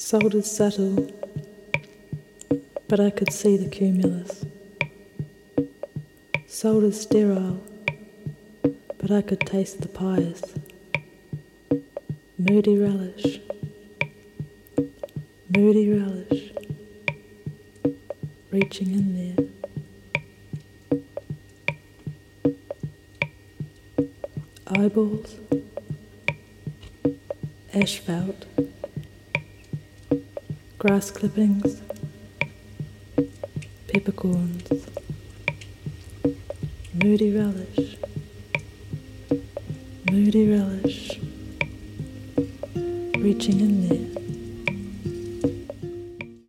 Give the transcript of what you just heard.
Salt is subtle, but I could see the cumulus. Salt is sterile, but I could taste the pious. Moody relish, reaching in there. Eyeballs, asphalt, grass clippings, peppercorns, moody relish, reaching in there.